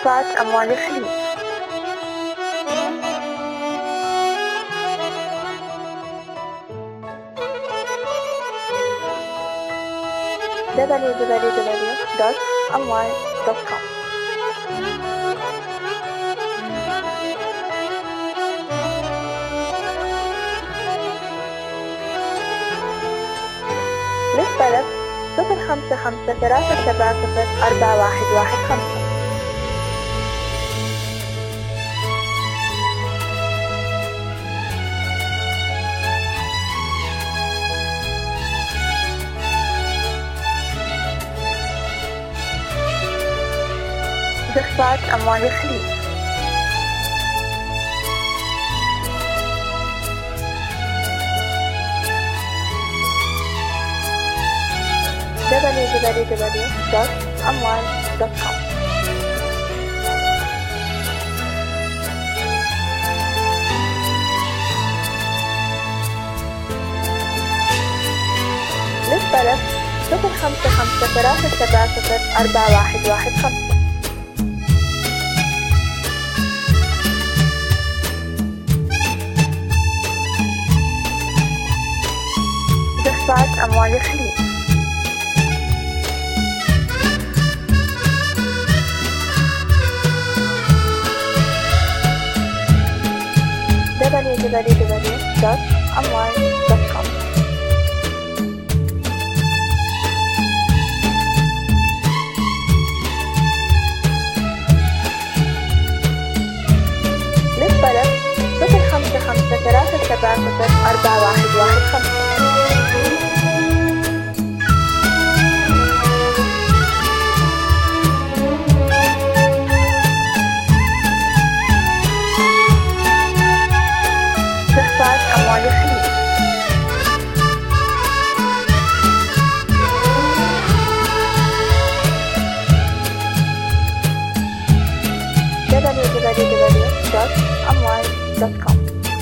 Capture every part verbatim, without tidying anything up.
زخات أموال الخليج. دبليو دبليو دبليو دوت أموال دوت كوم. للطلب صفر خمسة خمسة ثلاثة سبعة صفر أربعة واحد واحد خمسة. زخات أموال الخليج. دبليو دبليو دبليو دوت أموال دوت كوم. للطلب صفر خمسة خمسة ثلاثة سبعة صفر أربعة واحد واحد خمسة. زخات أموال الخليج. دبليو دبليو دبليو دوت أموال دوت كوم. للطلب صفر خمسة خمسة ثلاثة سبعة صفر أربعة واحد واحد خمسة. زخات أموال الخليج. دبليو دبليو دبليو دوت أموال دوت كوم.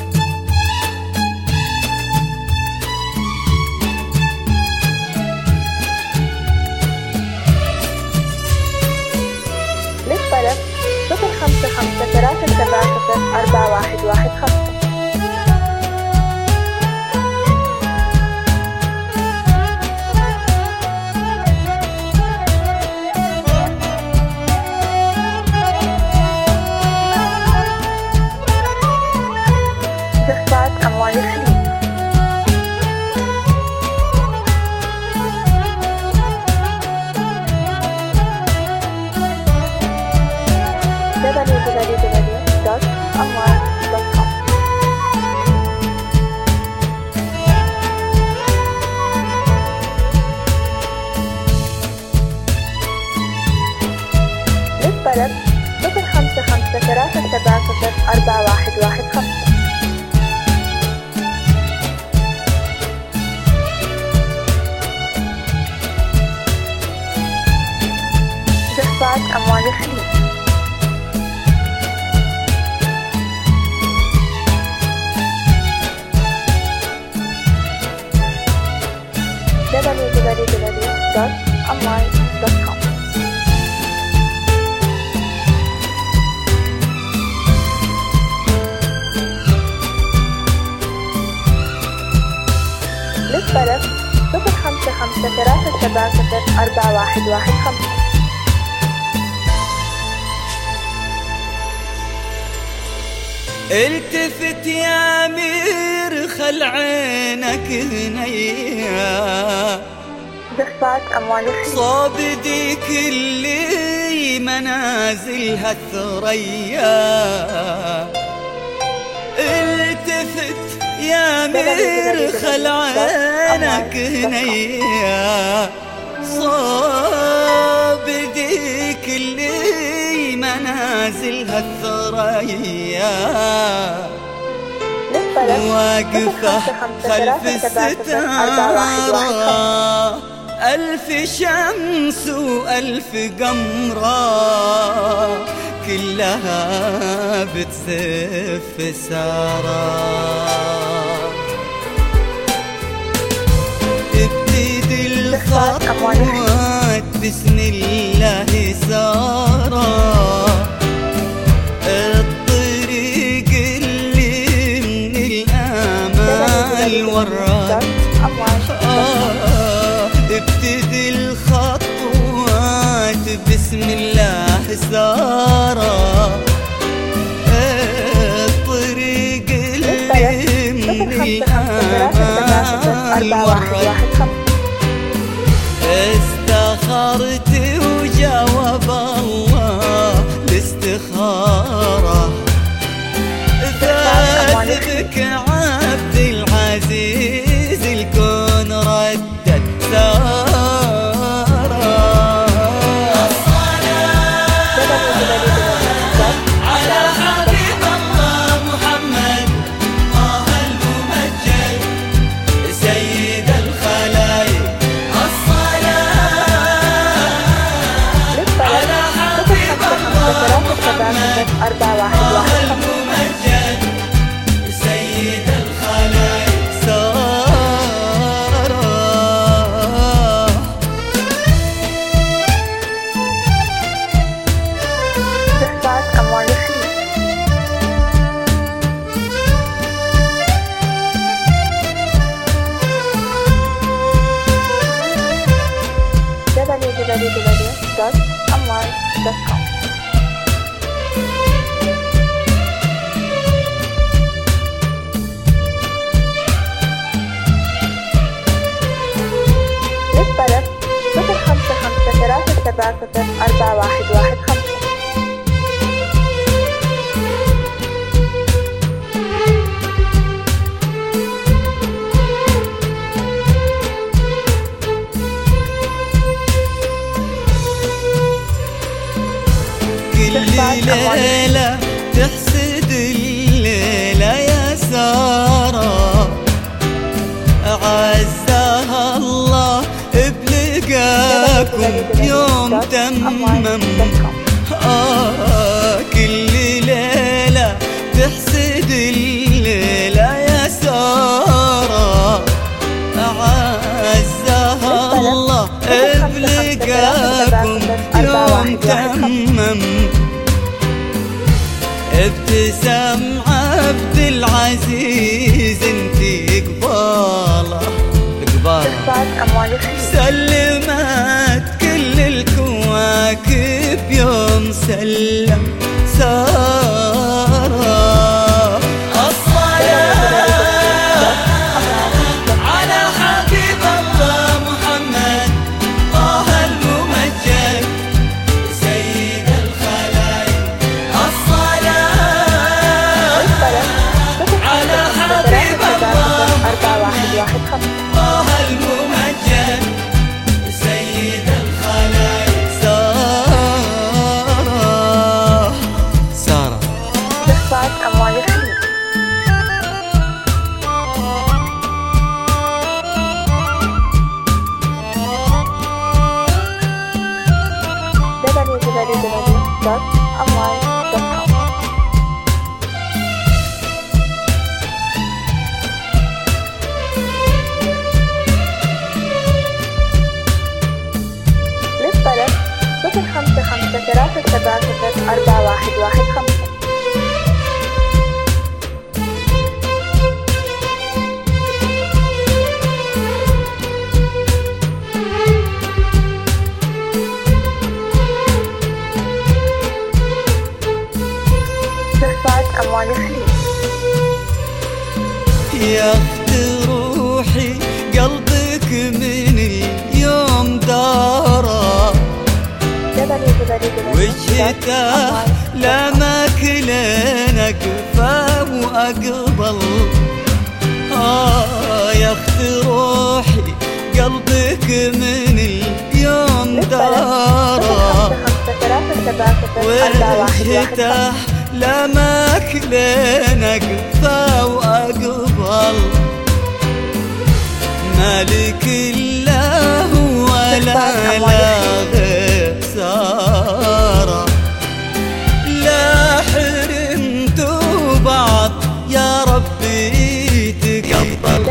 للطلب صفر خمسة خمسة ثلاثة سبعة صفر أربعة واحد واحد خمسة. زخات أموال الخليج. دبليو دبليو دبليو دوت أموال دوت كوم. للطلب صفر خمسة خمسة ثلاثة سبعة صفر أربعة واحد واحد خمسة. زخات أموال الخليج. دبليو دبليو دبليو دوت أموال دوت كوم. للطلب صفر خمسة خمسة ثلاثة سبعة صفر أربعة واحد واحد خمسة. التفت يا أمير خل عينك هنيا. زخات أموال الخليج. صاب ديك اللي منازلها الثريا. التفت يا أمير خل عينك هنيا. صاب ديك اللي منازلها الثريا. واقفة خلف الستارة ألف شمس وألف قمرة كلها بتزف سارة. ابتدي الخطوات بسم الله سارة. الوراد. آه ابتدي الخطوات بسم الله سارة، الطريق اللي من الآن ورد. استخرت وجاوب الله الاستخارة، فاتبك عبد العزيز الكون ردت سارة. الصلاة على حبيب الله محمد طه الممجد سيد الخلايق. الصلاة على حبيب الله محمد طه الممجد سيد الخلايق. سارة تحفظ أموال الخليج. دبليو دبليو دبليو دوت أموال دوت كوم. للطلب صفر خمسة خمسة ثلاثة سبعة صفر أربعة واحد واحد خمسة. كل ليلة تحسد الليلة يا سارة، عزها الله بلقاكم يوم تمم. آه كل ليلة تحسد الليلة يا سارة، عزها الله بلقاكم يوم تمم. ابتسام عبد العزيز انتي قباله قباله، سلمت كل الكواكب يوم سلم سارة. الصلاة على حبيب الله محمد طه الممجد سيد الخلايق. الصلاة على حبيب الله طه الممجد سيد الخلايق. سارة سارة تحفظ أموال الخليج. دبليو دبليو دبليو دوت أموال دوت كوم. للطلب صفر خمسة خمسة ثلاثة سبعة صفر أربعة واحد واحد خمسة. تحفظ أموال الخليج. يا اخت روحي قلبك من اليوم دارة، وجهته لما كلنا قفا وأقبل. آه يا اخت روحي قلبك من اليوم دارة، وجهته لما كلنا قفا وأقبل. مالك الله ولا لا غير سارة، لا حرمتوا بعض يا ربي تقبل.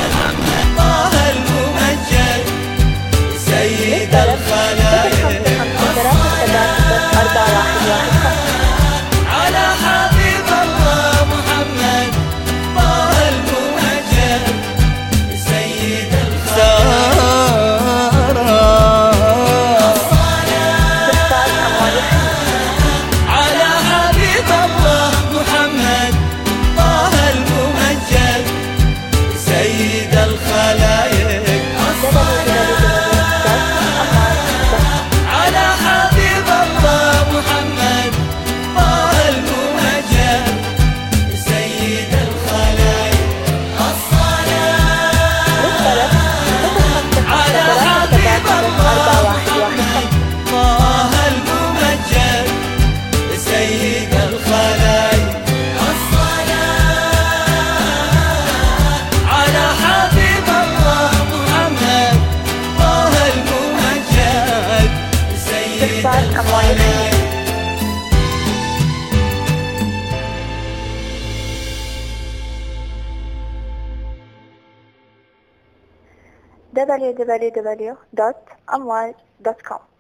طه الممجد سيد الخلايق. عليك. دبليو دبليو دبليو دوت أموال دوت كوم